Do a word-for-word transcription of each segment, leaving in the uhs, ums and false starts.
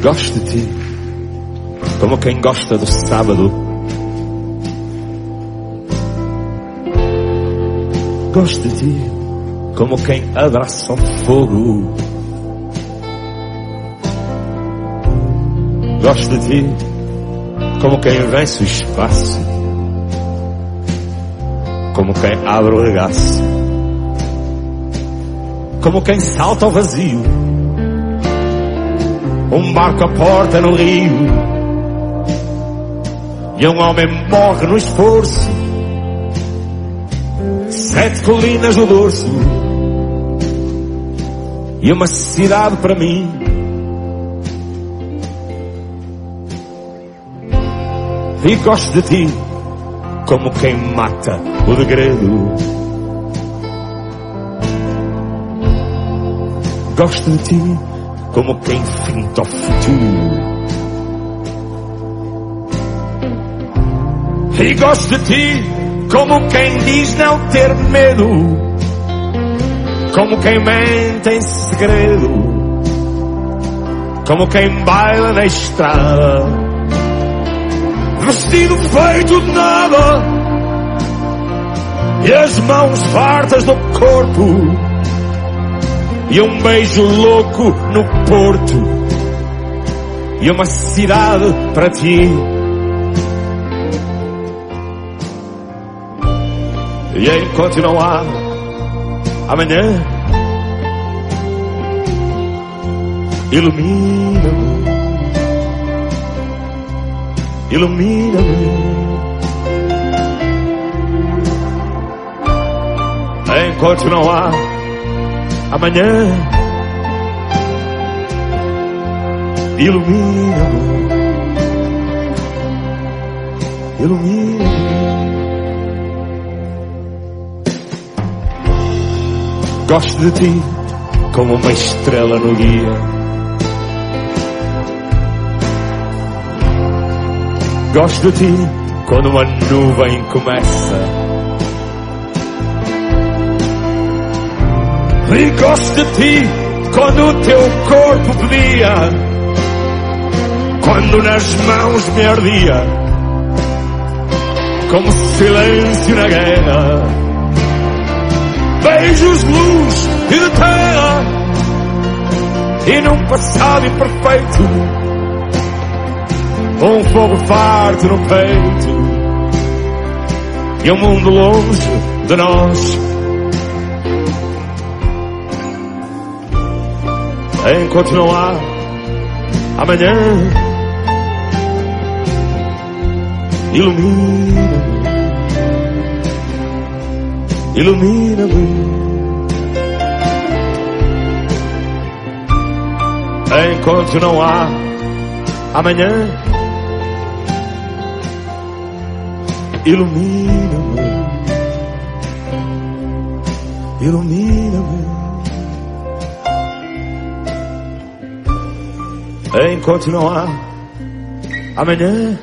Gosto de ti como quem gosta do sábado. Gosto de ti como quem abraça o fogo. Gosto de ti como quem vence o espaço, como quem abre o regaço, como quem salta ao vazio, um barco a porta no rio, e um homem morre no esforço, sete colinas no dorso, e uma cidade para mim. E gosto de ti como quem mata o degredo. Gosto de ti como quem finta o futuro. E gosto de ti como quem diz não ter medo, como quem mente em segredo, como quem baila na estrada, vestido feito de nada, e as mãos fartas do corpo, e um beijo louco no porto, e uma cidade para ti. E enquanto não há amanhã, ilumina-me, ilumina-me. Enquanto não há amanhã, ilumina-me, ilumina-me. Gosto de ti como uma estrela no guia. Gosto de ti quando uma nuvem começa. E gosto de ti quando o teu corpo pedia, quando nas mãos me ardia, como silêncio na guerra. Beijos de luz e de terra, e num passado imperfeito, um fogo farto no peito, e um mundo longe de nós. Enquanto não há amanhã, ilumina-me, ilumina-me. Enquanto não há amanhã, ilumina-me, ilumina-me. Enquanto não há amanhã,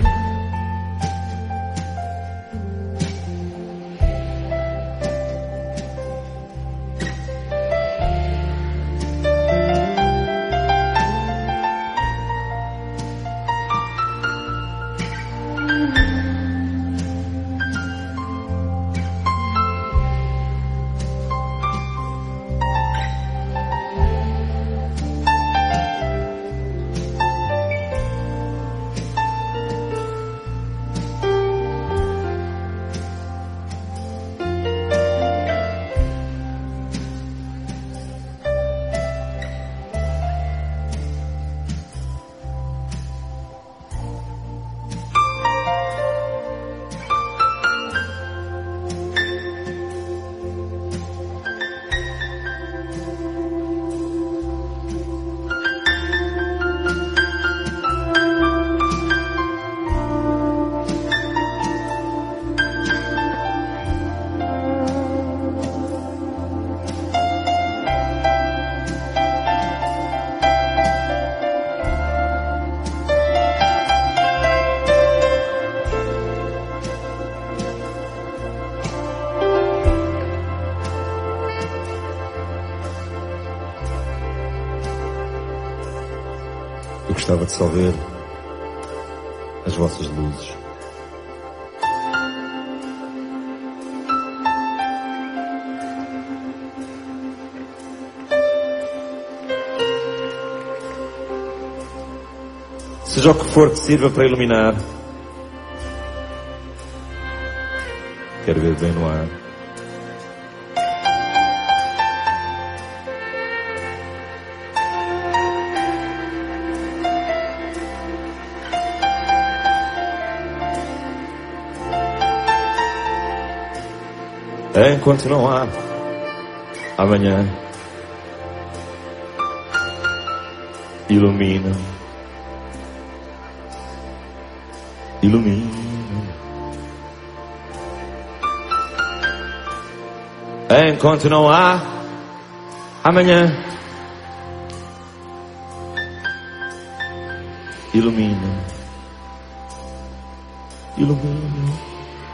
gostava de só ver as vossas luzes. Seja o que for que sirva para iluminar, quero ver bem no ar. Enquanto não há amanhã, ilumina, ilumina. Enquanto não há amanhã, ilumina, ilumina.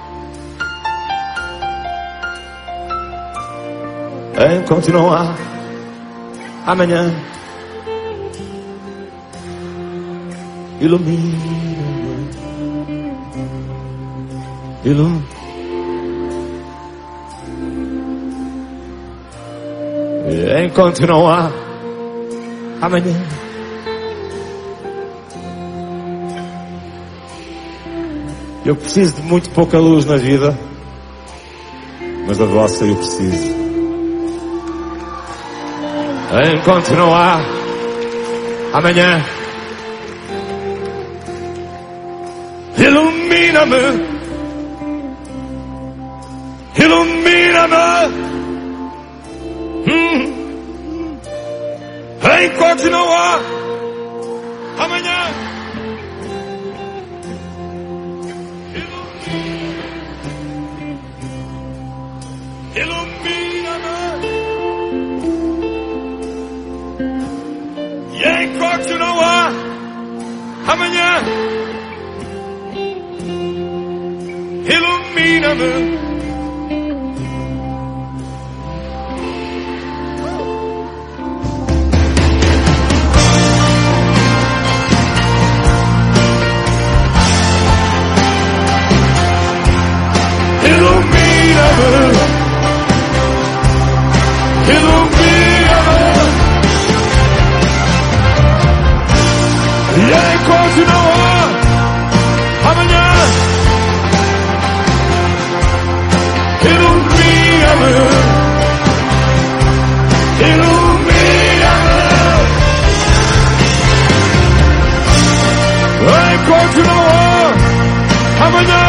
Enquanto não há amanhã, ilumina, ilumina. Enquanto não há amanhã, eu preciso de muito pouca luz na vida, mas da vossa eu preciso. Enquanto não há amanhã, ilumina-me, ilumina-me. Hum. Enquanto não há amanhã, ilumina-me. Enquanto não há amanhã, ilumina-me. Ilumina-me. Ilumina-me. E enquanto não há amanhã, ilumina-me, ilumina-me. Enquanto não há amanhã,